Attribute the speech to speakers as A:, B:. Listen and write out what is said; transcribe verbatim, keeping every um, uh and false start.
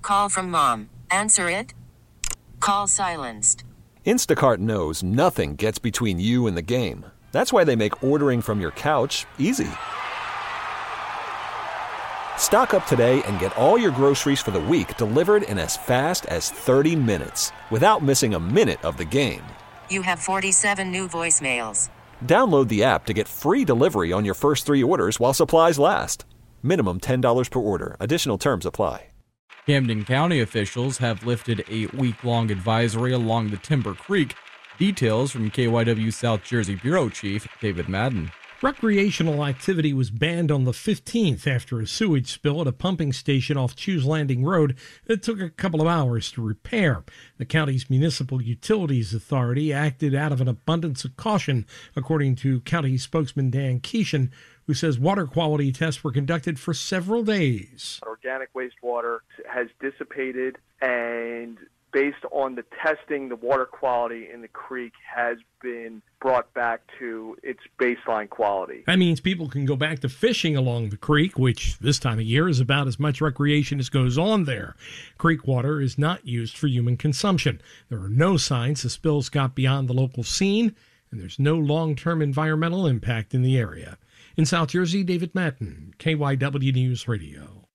A: call from mom. Answer it. Call silenced.
B: Instacart knows nothing gets between you and the game. That's why they make ordering from your couch easy. Stock up today and get all your groceries for the week delivered in as fast as thirty minutes without missing a minute of the game.
A: You have forty-seven new voicemails.
B: Download the app to get free delivery on your first three orders while supplies last. Minimum ten dollars per order. Additional terms apply.
C: Camden County officials have lifted a week-long advisory along the Timber Creek. Details from K Y W South Jersey Bureau Chief David Madden.
D: Recreational activity was banned on the fifteenth after a sewage spill at a pumping station off Chews Landing Road that took a couple of hours to repair. The county's Municipal Utilities Authority acted out of an abundance of caution, according to county spokesman Dan Keeshan, who says water quality tests were conducted for several days.
E: Organic wastewater has dissipated, and based on the testing, the water quality in the creek has been brought back to its baseline quality.
D: That means people can go back to fishing along the creek, which this time of year is about as much recreation as goes on there. Creek water is not used for human consumption. There are no signs the spills got beyond the local scene, and there's no long-term environmental impact in the area. In South Jersey, David Madden, K Y W News Radio.